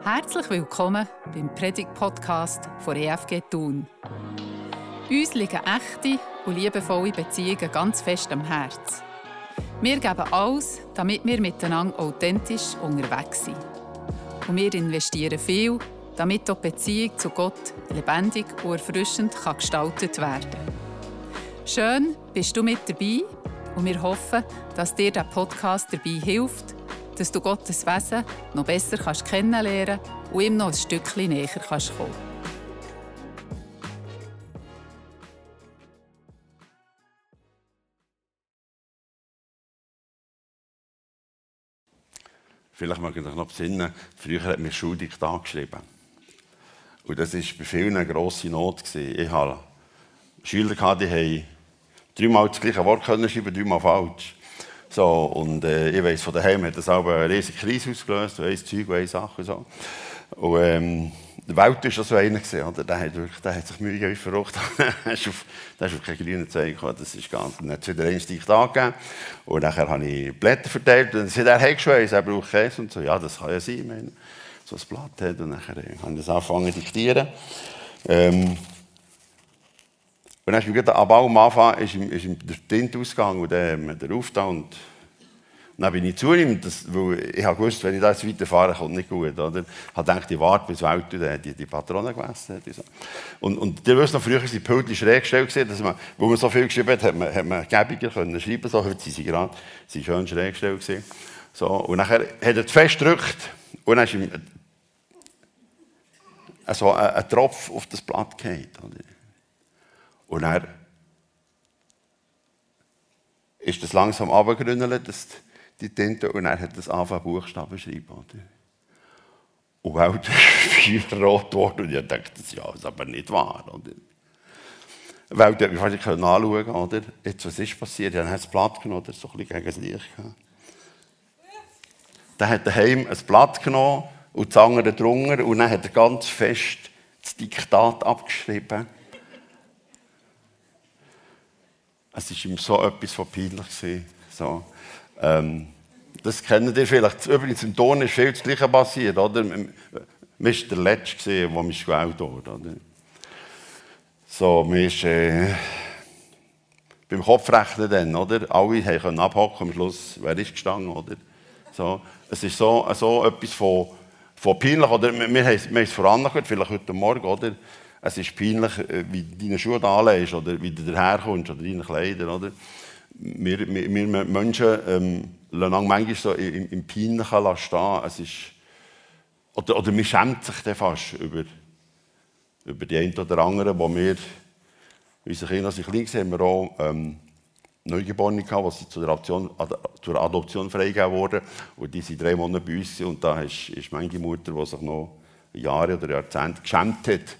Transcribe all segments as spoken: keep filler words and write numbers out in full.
Herzlich willkommen beim Predigt-Podcast von E F G Thun. Uns liegen echte und liebevolle Beziehungen ganz fest am Herzen. Wir geben alles, damit wir miteinander authentisch unterwegs sind. Und wir investieren viel, damit auch die Beziehung zu Gott lebendig und erfrischend kann gestaltet werden kann. Schön, bist du mit dabei und wir hoffen, dass dir der Podcast dabei hilft, dass du Gottes Wesen noch besser kannst kennenlernen und ihm noch ein Stückchen näher kannst kommen. Vielleicht mag ich mich noch besinnen, früher hat mir Schuldiktat geschrieben. Und das war bei vielen eine grosse Not. Ich hatte Schüler, die haben dreimal das gleiche Wort können schreiben, dreimal falsch. So, und äh, ich weiss, von daheim hat das auch eine riesige Krise ausgelöst, so ein Zeug, eine Sache und so. Und ähm, der Welt war schon so einer gewesen, oder? Der hat, wirklich, der hat sich Mühe gegeben, wie verrückt. Der ist auf, der ist auf keine grünen Zweige gekommen, das ist ganz... Dann hat es wieder ein Diktat gegeben. Und nachher habe ich Blätter verteilt und dann sind er hergeschweißt, er braucht Käse und so. Ja, das kann ja sein, meine, so ein Blatt hat. Und nachher äh, habe ich das angefangen zu diktieren. Ähm, Und dann ist mir am Bau am Anfang ist ihm, ist ihm der Tint ausgegangen und dann hat er aufgetan. Und dann bin ich zu ihm, das, weil ich habe gewusst, wenn ich da jetzt weiterfahre, kommt nicht gut. Oder? Ich habe gedacht, ich warte, bis Walter die, die Patronen gegessen hat. Und, und ihr wisst noch, früher waren die Pötchen schräg gestellt, dass man, wo man so viel geschrieben hat, hat man, hat man gäbiger können schreiben. So, heute sind sie gerade sie schön schräg gestellt. So, und nachher hat er fest gedrückt und dann ist ihm also ein, ein Tropf auf das Blatt gefallen. Und dann ist das langsam runtergerünnelt, die Tinte, und er hat das angefangen Buchstaben zu schreiben. Oder? Und weil das ist rot geworden, und ich dachte, das ja, ist aber nicht wahr. Oder? Weil der hat mich anschauen, oder? Jetzt, was ist passiert? Er hat das Blatt genommen, das so ein bisschen gegen das Licht gehabt. Dann hat daheim ein Blatt genommen und das andere drunter, und dann hat er ganz fest das Diktat abgeschrieben. Es war ihm so etwas von peinlich. So. Ähm, das kennt ihr vielleicht. Übrigens, im Ton ist viel das Gleiche passiert. Oder? Man war der Letzte, der mich gewählt wurde. So, man ist äh, beim Kopfrechnen dann, oder? Alle konnten abhocken am Schluss. Wer ist gestanden, oder? So. Es ist so, so etwas von, von peinlich. Oder? Wir, wir haben es vorangehört, vielleicht heute Morgen, oder? Es ist peinlich, wie du deine Schuhe anlegst oder wie du daherkommst oder deine Kleider. Oder? Wir, wir, wir Menschen ähm, lassen manchmal so im, im Peinlichen stehen. Es ist, oder, oder man schämt sich dann fast über, über die einen oder anderen, wo wir, unsere Kinder, als sie klein waren, haben wir auch ähm, Neugeborene gehabt, die zur Adoption, zur Adoption freigegeben wurden. Und die sind drei Monate bei uns. Und da ist, ist meine Mutter, die sich noch Jahre oder Jahrzehnte geschämt hat,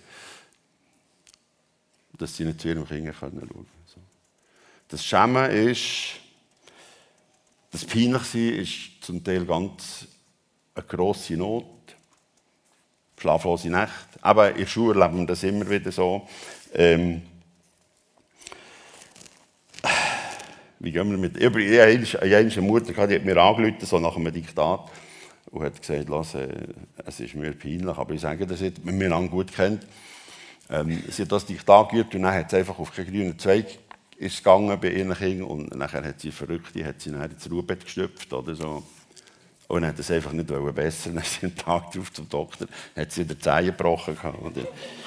dass sie nicht zu ihrem Kind schauen können. Das Schämen ist, das Peinlichsein ist zum Teil ganz eine grosse Not. Schlaflose Nächte. Aber in der Schule erleben wir das immer wieder so. Ähm, wie gehen wir mit... Ich hatte eine Mutter, die hat mir angerufen, so nach einem Diktat, und hat gesagt, Lass, äh, es ist mir peinlich, aber ich sage das nicht, wenn man mich gut kennt. Ähm, sie hat das Diktat geübt und dann hat sie einfach auf keinen grünen Zweig ist gegangen bei ihren Kindern und nachher hat sie Verrückte, hat sie dann ins Ruhebett gestüpft oder so. Und dann hat es einfach nicht besser. Dann ist sie einen Tag drauf zum Doktor, hat sie wieder die Zähne gebrochen. Oder?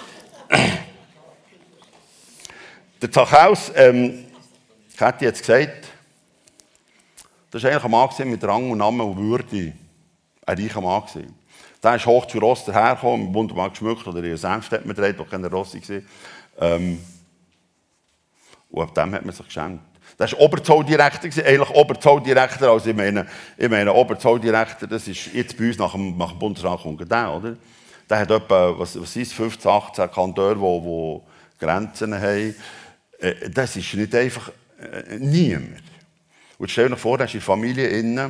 Der Zachäus, ähm, Kathi hat es gesagt, das war eigentlich ein Mann mit Rang und Namen und Würde. Ein reicher Mann. Der ist hoch zu Ross dahergekommen, wunderbar geschmückt, oder ihr Senf hat man gedreht, wo keine Rosse war. Ähm, und ab dem hat man sich geschämt. Das war Oberzolldirektor, eigentlich Oberzolldirektor, also ich meine, ich meine Oberzolldirektor, das ist jetzt bei uns nach dem, nach dem Bundesrat kommt der, oder? Der hat etwa, was, was ist fünfzehn, achtzehn Kantone, die Grenzen haben. Äh, das ist nicht einfach äh, niemand. Und stell dir vor, da ist in der Familie innen,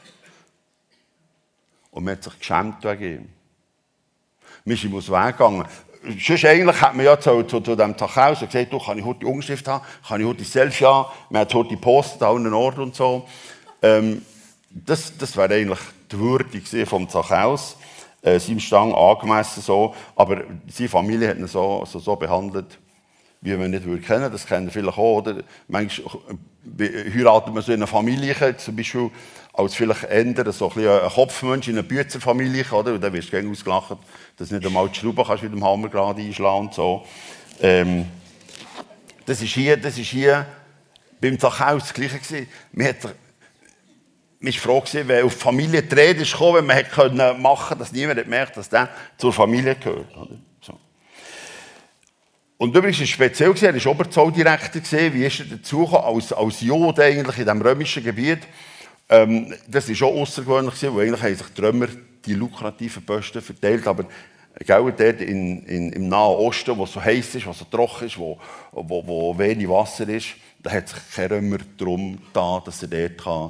und man hat sich geschämt wegen ihm. Man ist ihm aus dem Weg gegangen. Sonst eigentlich hat man ja zu, zu, zu dem Zachäus gesagt, du, kann ich heute die Unterschrift haben, kann ich heute die Selfie haben, man hat heute die Post an allen Orten und so. Ähm, das das wäre eigentlich die Würde vom Zachäus. äh, seinem Stand angemessen. So. Aber seine Familie hat ihn so, also so behandelt, wie man nicht würde kennen. Das kennen vielleicht auch. Oder? Manchmal heiratet man so in einer Familie, zum Beispiel als vielleicht ändern, so ein, ein Kopfmensch in einer Büzerfamilie, oder? Und dann wirst du gern ausgelacht, dass du nicht einmal die Schrauben kannst mit dem Hammer gerade einschlagen und so. Ähm, das ist hier, das ist hier beim Zachäus das Gleiche gewesen. Man hat, man war froh gewesen, wenn auf die Familie die Rede kam, wenn man hätte machen können, dass niemand gemerkt, dass der zur Familie gehört. Oder? So. Und übrigens war es speziell, er war Oberzolldirektor, wie ist er dazu gekommen, als, als Jude eigentlich in diesem römischen Gebiet. Ähm, das war auch außergewöhnlich, weil eigentlich haben sich die Römer die lukrativen Posten verteilt, aber gell, dort in, in, im Nahen Osten, wo es so heiß ist, wo es so trocken ist, wo, wo, wo wenig Wasser ist, da hat sich kein Römer darum getan, dass er dort kann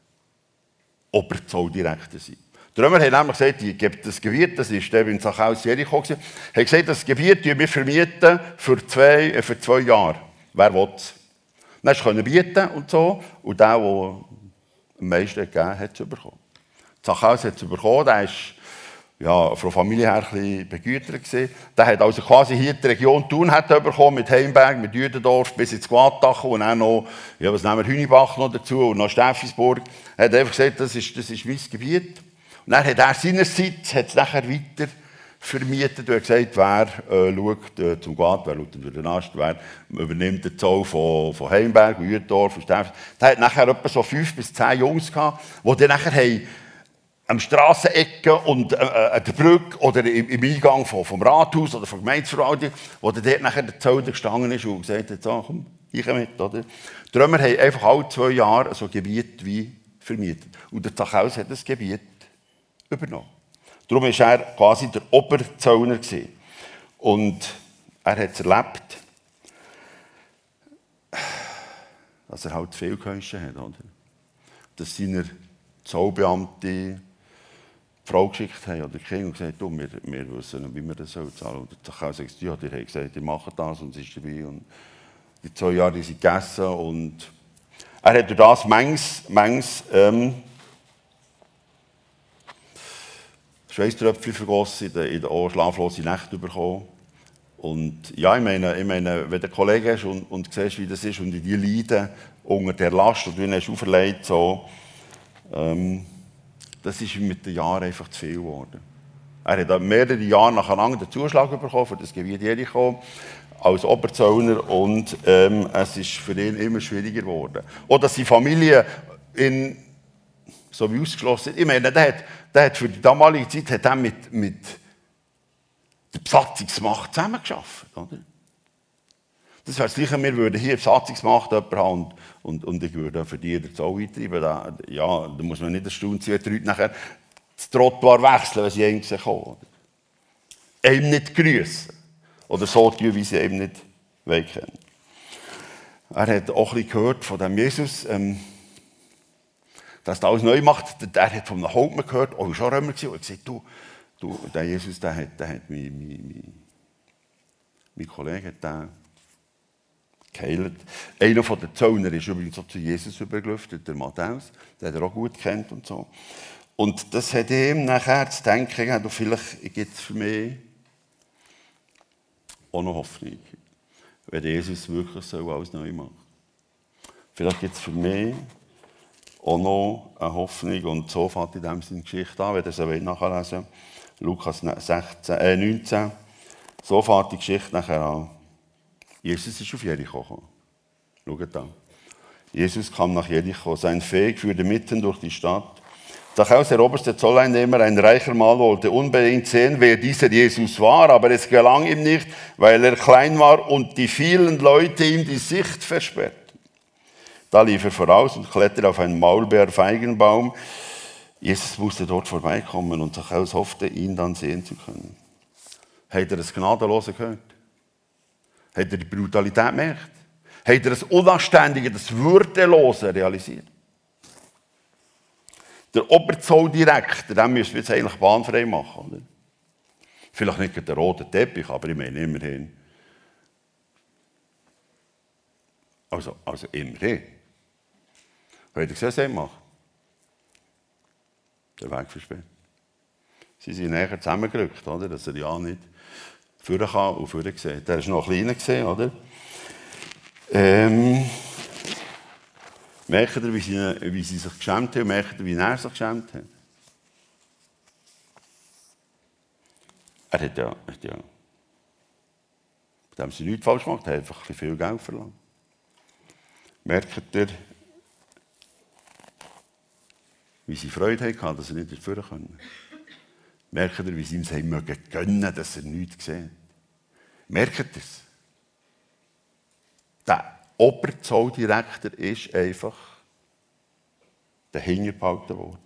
Oberzolldirektor sein kann. Die Römer haben nämlich gesagt, die gibt das Gebiet, das war in Zachäus Jericho, haben gesagt, das Gebiet wir vermieten für zwei, äh, für zwei Jahre. Wer will es? Dann konnte er bieten und so, und der, der am meisten gegeben hat, es bekommen. Zachäus hat es bekommen, der ist ja, von der Familie her ein bisschen begütert gewesen. Der hat also quasi hier die Region Thun hat bekommen, mit Heimberg, mit Jüdendorf bis ins Guatache und dann noch, ja, was nehmen wir, Hünibach noch dazu und noch Steffisburg. Er hat einfach gesagt, das ist, das ist mein Gebiet. Und dann hat er seinerseits hat es nachher weiter vermietet und hat gesagt, wer äh, schaut äh, zum Guat, wer schaut durch den Ast, wer übernimmt den Zoll von, von Heimberg und Jüdendorf und Steffisburg. Der hat nachher etwa so fünf bis zehn Jungs gehabt, die dann nachher haben, am Strassenecken und äh, an der Brücke oder im, im Eingang vom, vom Rathaus oder von der Gemeindeverwaltung, wo dann dort nachher der Zoll gestanden ist und gesagt hat, so, komm, ich mit. Oder? Die Römer haben einfach alle zwei Jahre so ein Gebiet wie vermietet. Und der Zachäus hat das Gebiet übernommen. Darum war er quasi der Oberzöllner gewesen. Und er hat es erlebt, dass er halt viel Künste hat. Oder? Dass seine Zollbeamte die Frau geschickt haben oder die Kinder und gesagt, oh, wir, wir wissen nicht, wie wir das zahlen sollen. Und der Zachäus sagt, ja, die haben gesagt, die machen das und sie ist dabei. Und die zwei Jahre die sind gegessen. Und er hat durch das manches, manches ähm, Schweißtröpfchen vergossen, in den, in den schlaflose Nächte bekommen. Und ja, ich meine, ich meine, wenn du einen Kollegen hast und, und siehst, wie das ist und die leiden unter der Last und du ihnen hast auferlegt, so, ähm, das ist mit den Jahren einfach zu viel geworden. Er hat mehrere Jahre nacheinander den Zuschlag bekommen für das Gebiet Jericho als Oberzöllner und ähm, es ist für ihn immer schwieriger geworden. Oder dass seine Familie ihn so wie ausgeschlossen ist. Ich meine, der hat, der hat für die damalige Zeit hat er mit, mit der Besatzungsmacht zusammengearbeitet. Oder? Das wäre das Gleiche, wir würden hier Besatzungsmacht jemanden haben und, und, und ich würde für die den Zoll eintreiben. Da, ja, da muss man nicht erstaunt sein, wenn die Leute nachher das Trottoir wechseln, wenn sie irgendwie kommen. Einem nicht grüßen. Oder so tun, wie sie eben nicht kennen. Er hat auch ein bisschen gehört von dem Jesus, ähm, dass er alles neu macht. Er hat von einem Hauptmann gehört, oh, schon Römer gewesen. Und er hat gesagt, du, du, der Jesus, der hat, der hat mein, mein, mein, mein Kollege hat den geheilt. Einer von den Zöllner ist übrigens so zu Jesus übergelüftet, der Matthäus, den er auch gut kennt und so. Und das hat ihm nachher zu denken gegeben, vielleicht gibt es für mich auch noch Hoffnung, wenn Jesus wirklich so alles neu macht. Vielleicht gibt es für mich auch noch eine Hoffnung und so fängt in dem Sinne Geschichte an, wenn ihr sie nachlesen wollt. Lukas sechzehn, äh neunzehn. So fängt die Geschichte nachher an. Jesus ist auf Jericho gekommen. Schaut da. Jesus kam nach Jericho. Sein Weg führte mitten durch die Stadt. Zachäus, der oberste Zolleinnehmer, ein reicher Mann, wollte unbedingt sehen, wer dieser Jesus war, aber es gelang ihm nicht, weil er klein war und die vielen Leute ihm die Sicht versperrten. Da lief er voraus und kletterte auf einen Maulbeerfeigenbaum. Jesus musste dort vorbeikommen und Zachäus hoffte, ihn dann sehen zu können. Habt ihr das Gnadenlose gehört? Habt ihr die Brutalität gemerkt? Habt ihr das Unanständige, das Würdelose realisiert? Der Oberzolldirektor, den müssen wir jetzt eigentlich bahnfrei machen. Oder? Vielleicht nicht der rote Teppich, aber ich meine immerhin. Also, also immerhin. Habt ihr gesehen, was er macht? Der Weg versperrt. Sie sind näher zusammengerückt, oder? Dass er ja nicht vorne kann und vorne sieht. Er war noch kleiner gesehen, oder? Ähm, merkt ihr, wie sie, wie sie sich geschämt haben? Merkt ihr, wie er sich geschämt hat? Er hat ja, hat ja mit dem sie nichts falsch gemacht, er hat einfach ein bisschen viel Geld verlangt. Merkt ihr, wie sie Freude hatten, dass er nicht führen konnte? Merkt ihr, wie sie ihm sagen mögen gönnen, dass er nichts sieht? Merkt ihr es? Der Oberzolldirektor ist einfach dahinter gehalten worden.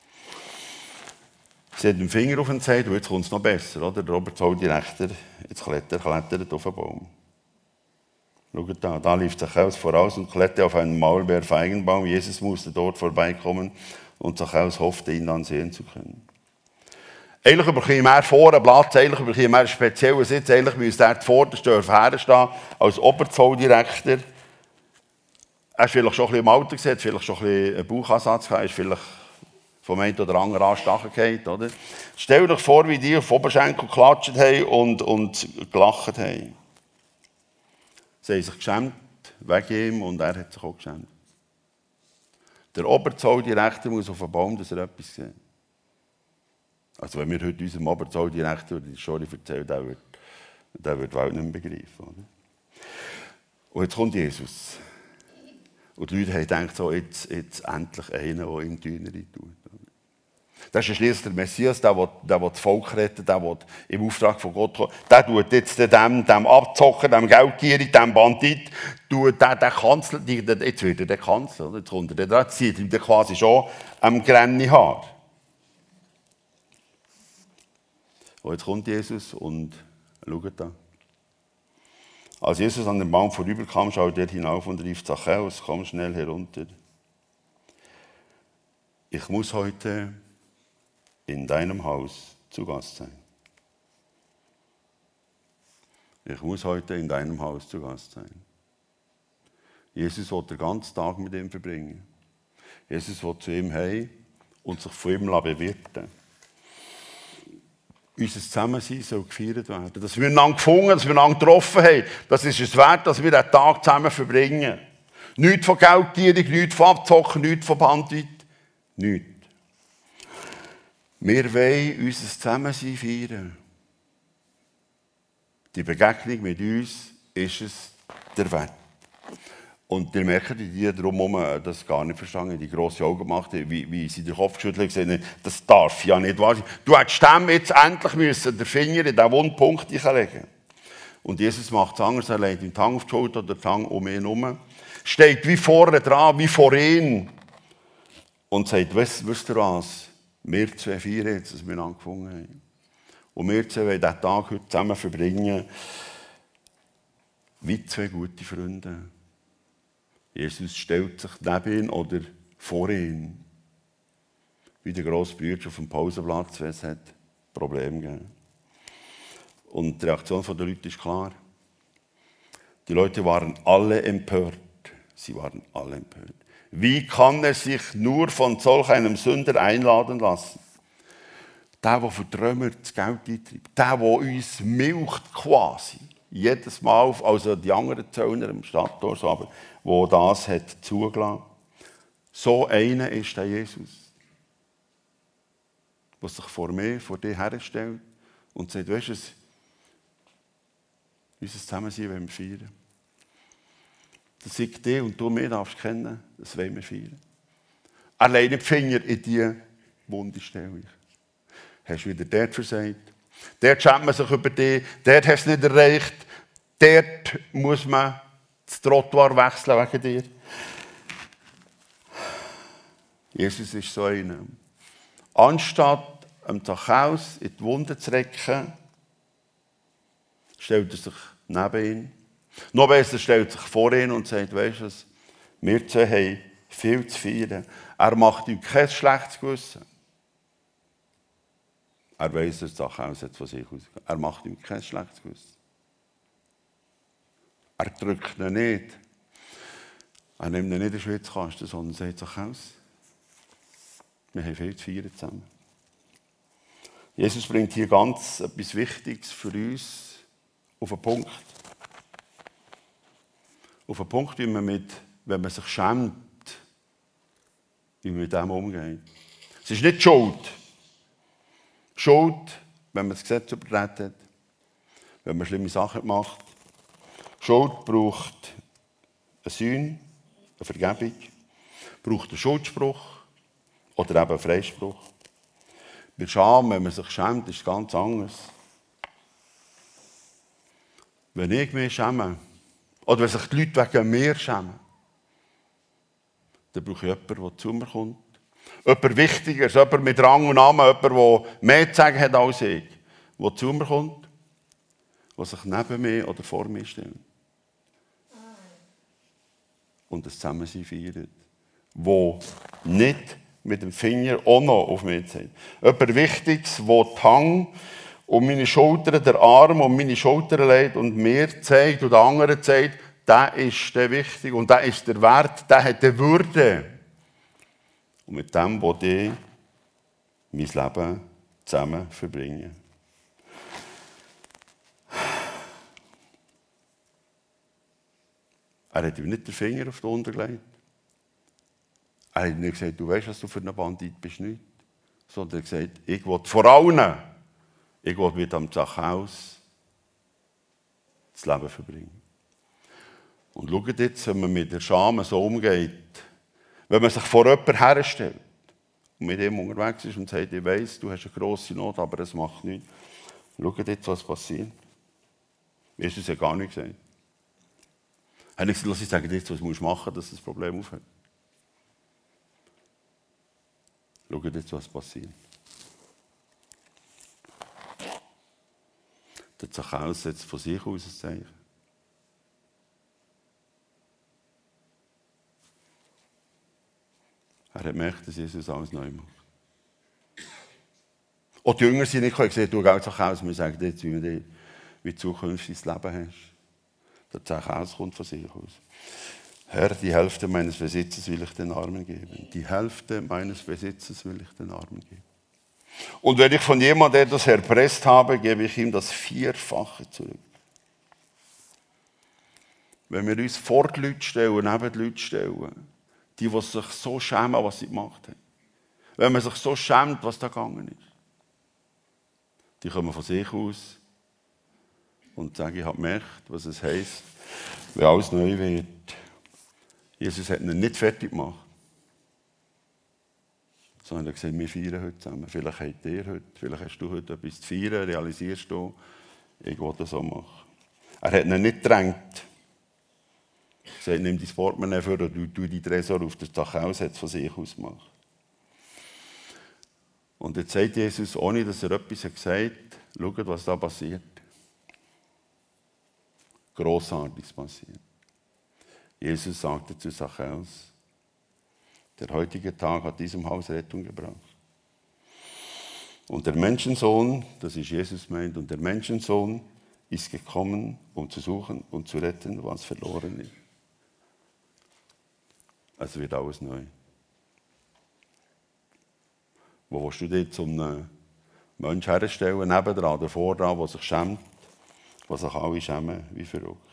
Sie hat den Finger auf ihn gezeigt und jetzt kommt es noch besser. Oder? Der Oberzolldirektor jetzt klettert, klettert auf den Baum. Schaut da, da lief Zachäus voraus und kletterte auf einen Maulbeerfeigenbaum. Jesus musste dort vorbeikommen und Zachäus hoffte, ihn dann sehen zu können. Eigentlich bekommt er vor einen Platz, eigentlich bekommt er einen speziellen Sitz, eigentlich müsste er zuvorderst herstehen als Oberzolldirektor. Er ist vielleicht schon ein bisschen im Alter gesehen, vielleicht schon ein bisschen einen Bauchansatz gehabt, ist vielleicht vom einen oder anderen Anstachel gefallen, oder? Stell dir vor, wie die auf den Oberschenkel geklatscht haben und, und gelacht haben. Sie haben sich geschämt wegen ihm und er hat sich auch geschämt. Der Oberzolldirektor muss auf den Baum, dass er etwas sieht. Also wenn wir heute unserem Oberzolldirektor die Story erzählen, der wird, der wird die Welt nicht mehr begreifen. Oder? Und jetzt kommt Jesus. Und die Leute haben gedacht, so, jetzt, jetzt endlich einer, der ihm die Hühner tut. Das ist schliesslich der Messias, der, der, der, der das Volk rettet, der, der im Auftrag von Gott kommt. Der tut jetzt dem, dem Abzocker, dem Geldgierig, dem Bandit, tut der, der Kanzler, jetzt wird er der Kanzler, oder? Jetzt kommt er, der zieht ihm quasi schon am grünen Haar. Und jetzt kommt Jesus und schaut da. Als Jesus an den Baum vorüberkam, schaute er hinauf und rief: Zachäus, komm schnell herunter. Ich muss heute in deinem Haus zu Gast sein. Ich muss heute in deinem Haus zu Gast sein. Jesus will den ganzen Tag mit ihm verbringen. Jesus will zu ihm heim und sich von ihm bewirten. Unser Zusammensein soll gefeiert werden. Dass wir einander gefunden, dass wir einander getroffen haben, das ist es wert, dass wir den Tag zusammen verbringen. Nichts von Geldgierig, nichts von Abzocken, nichts von Bandit. Nichts. Wir wollen unser Zusammensein feiern. Die Begegnung mit uns ist es der Wert. Und ihr merkt, die drumherum das gar nicht verstanden, die grosse Augen gemacht haben, wie, wie sie den Kopf geschüttelt haben. Das darf ja nicht wahr sein. Du hättest dem jetzt endlich müssen den Finger in diesen Wundpunkt legen. Und Jesus macht es anders, er legt ihm die Hand auf die Schulter oder die Hand um ihn herum. Steht wie vorne dran, wie vor ihm. Und sagt, wisst, wisst ihr was? Wir zwei feiern jetzt, dass wir ihn gefunden haben. Und wir zwei wollen diesen Tag heute zusammen verbringen, wie zwei gute Freunde. Jesus stellt sich neben ihn oder vor ihn. Wie der grosse Bruder auf dem Pausenplatz, wenn es hat Probleme gegeben. Und die Reaktion der Leute ist klar. Die Leute waren alle empört. Sie waren alle empört. Wie kann er sich nur von solch einem Sünder einladen lassen? Der, der für Trümmer das Geld eintreibt. Der, der uns milcht quasi. Jedes Mal, also die anderen Zöllner im Stadttor, so, aber wo das hat zugelassen. So einer ist der Jesus, der sich vor mir, vor dir herstellt und sagt, weißt du, unser Zusammensein wollen wir feiern. Dass ich dich und du mich darfst kennen, das wollen wir feiern. Er legt nicht die Finger in diese Wundestelle. Hast du wieder dort versagt? Dort schämt man sich über dich, dort hast du es nicht erreicht, dort muss man das Trottoir wechseln wegen dir. Jesus ist so einer. Anstatt am Zachäus in die Wunde zu recken, stellt er sich neben ihn. Noch besser stellt er sich vor ihn und sagt, weisst du was, wir zwei haben viel zu feiern. Er macht ihm kein schlechtes Gewissen. Er weiss, dass Zachäus jetzt von sich ausgeht. Er macht ihm kein schlechtes Gewissen. Er drückt ihn nicht. Er nimmt ihn nicht in den Schwitzkasten, sondern sagt Zachäus, wir haben viel zu feiern zusammen. Jesus bringt hier ganz etwas Wichtiges für uns auf den Punkt. Auf den Punkt, wie man mit, wenn man sich schämt, wie man mit dem umgeht. Es ist nicht Schuld. Schuld, wenn man das Gesetz übertreten hat, wenn man schlimme Sachen macht. Schuld braucht eine Sühne, eine Vergebung, braucht einen Schuldspruch oder eben einen Freispruch. Bei Scham, wenn man sich schämt, ist es ganz anders. Wenn ich mich schäme, oder wenn sich die Leute wegen mir schämen, dann brauche ich jemanden, der zu mir kommt. Jemand wichtiger, jemand mit Rang und Namen, jemand, der mehr zu sagen hat als ich, der zu mir kommt, der sich neben mir oder vor mir stellt. Und das Zusammensein feiert. Der nicht mit dem Finger auch noch auf mich zeigt. Jemand Wichtiges, der die Hand um meine Schultern, der Arm um meine Schultern legt und mir zeigt und den anderen zeigt, der ist der wichtig und der ist der Wert, der hat die Würde. Und mit dem will ich mein Leben zusammen verbringen. Er hat ihm nicht den Finger auf den untergelegt. Er hat nicht gesagt, du weißt, was du für ein Bandit bist, nicht. Sondern er hat gesagt, ich will vor allen, ich will mit dem Zachäus das Leben verbringen. Und schaut jetzt, wenn man mit der Scham so umgeht, wenn man sich vor jemanden herstellt und mit ihm unterwegs ist und sagt, ich weiss, du hast eine grosse Not, aber es macht nichts. Schaut jetzt, was passiert. Jesus hat gar nichts gesagt. Er hat nicht gesagt, lass ich sagen, jetzt, was musst du machen, dass das Problem aufhört. Schaut jetzt, was passiert. Der Zachäus setzt von sich aus ein Zeichen. Er hat gemerkt, dass Jesus alles neu macht. Auch die Jünger sind nicht gesagt, du gehst Zachäus, wir sagen jetzt, wie du wie zukünftig das Leben hast. Der Zachäus kommt von sich aus. Herr, die Hälfte meines Besitzes will ich den Armen geben. Die Hälfte meines Besitzes will ich den Armen geben. Und wenn ich von jemandem etwas erpresst habe, gebe ich ihm das Vierfache zurück. Wenn wir uns vor die Leute stellen, neben die Leute stellen, die, die sich so schämen, was sie gemacht haben. Wenn man sich so schämt, was da gegangen ist. Die kommen von sich aus und sagen, ich habe gemerkt, was es heisst, wenn alles neu wird. Jesus hat ihn nicht fertig gemacht. Sondern er hat gesagt, wir feiern heute zusammen. Vielleicht habt ihr heute, vielleicht hast du heute etwas zu feiern, realisierst du, ich will das so machen. Er hat ihn nicht gedrängt. Er hat gesagt, nimm dein Portemonnaie vor und du, du die Tresor auf das Zachäus, hat es von sich aus gemacht. Und jetzt sagt Jesus, ohne dass er etwas hat gesagt, schaut, was da passiert. Grossartiges passiert. Jesus sagte zu Zachäus, der heutige Tag hat diesem Haus Rettung gebracht. Und der Menschensohn, das ist Jesus meint, und der Menschensohn ist gekommen, um zu suchen und zu retten, was verloren ist. Es wird alles neu. Wo willst du dich zum einen Menschen herstellen, nebendran oder vordran, der sich schämt, der sich alle schämen, wie verrückt.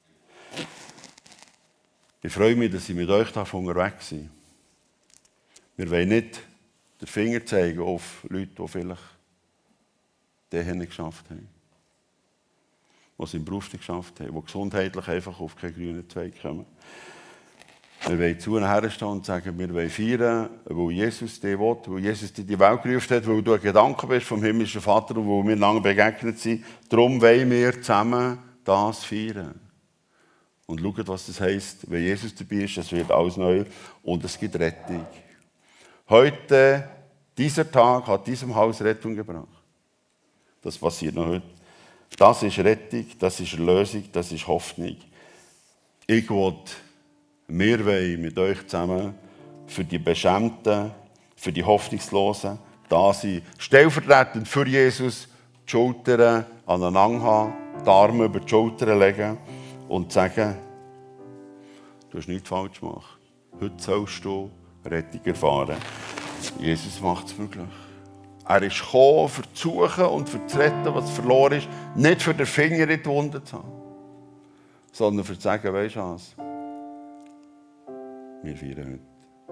Ich freue mich, dass ich mit euch unterwegs bin. Wir wollen nicht den Finger zeigen auf Leute, die vielleicht den nicht geschafft haben. Die es im Beruf nicht geschafft haben, die gesundheitlich einfach auf keinen grünen Zweig kommen. Wir wollen zu ihnen herstehen und sagen, wir wollen feiern, weil Jesus dich will, weil Jesus dich in die Welt gerufen hat, weil du ein Gedanke bist vom himmlischen Vater und weil wir lange begegnet sind. Darum wollen wir zusammen das feiern. Und schaut, was das heisst, wenn Jesus dabei ist, es wird alles neu und es gibt Rettung. Heute, dieser Tag hat diesem Haus Rettung gebracht. Das passiert noch heute. Das ist Rettung, das ist Erlösung, das ist Hoffnung. Ich will, wir wollen mit euch zusammen für die Beschämten, für die Hoffnungslosen da sein. Stellvertretend für Jesus die Schultern aneinander haben, die Arme über die Schultern legen und sagen, du hast nichts falsch gemacht. Heute sollst du Rettung erfahren. Jesus macht es möglich. Er ist gekommen, für zu suchen und für zu retten, was verloren ist. Nicht für den Finger in die Wunde zu haben, sondern für zu sagen, weisst du was? Wir feiern heute.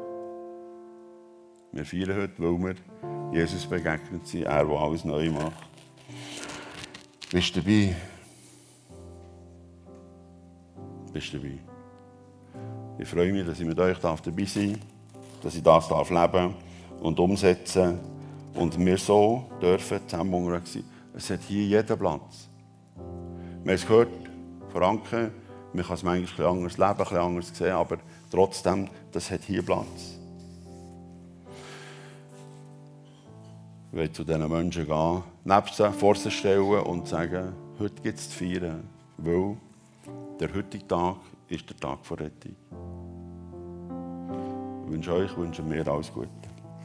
Wir feiern heute, weil wir Jesus begegnet sind, er, der alles neu macht. Bist du dabei? Bist du dabei? Ich freue mich, dass ich mit euch dabei sein darf, dass ich das leben und umsetzen darf. Und wir so dürfen zusammen unterwegs sein. Es hat hier jeden Platz. Wir haben es gehört von Anke, man kann es manchmal ein anders leben, ein bisschen anders sehen, aber trotzdem, das hat hier Platz. Ich will zu diesen Menschen gehen, neben sie, vor sie stellen und sagen, heute gibt es zu feiern, weil der heutige Tag ist der Tag der Rettung. Ich wünsche euch, wünsche mir alles Gute.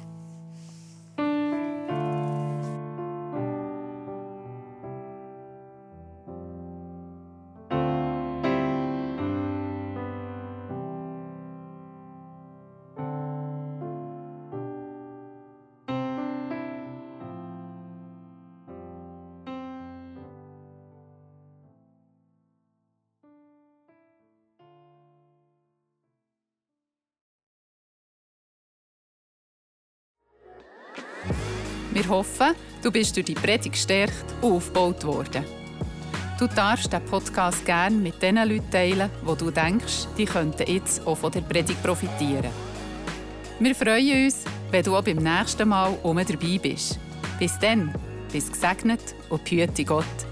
Wir hoffen, du bist durch die Predigt gestärkt und aufgebaut worden. Du darfst den Podcast gerne mit den Leuten teilen, wo du denkst, die könnten jetzt auch von der Predigt profitieren. Wir freuen uns, wenn du auch beim nächsten Mal oben dabei bist. Bis dann, bis gesegnet und behüte Gott.